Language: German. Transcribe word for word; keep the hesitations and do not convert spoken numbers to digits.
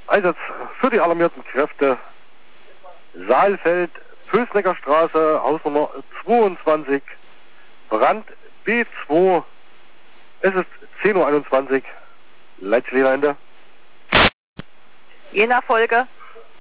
Einsatz für die alarmierten Kräfte. Saalfeld, Pösnecker Straße, Hausnummer zweiundzwanzig, Brand B zwei. Es ist zehn Uhr einundzwanzig. Leitziellinie Ende. Je nach Folge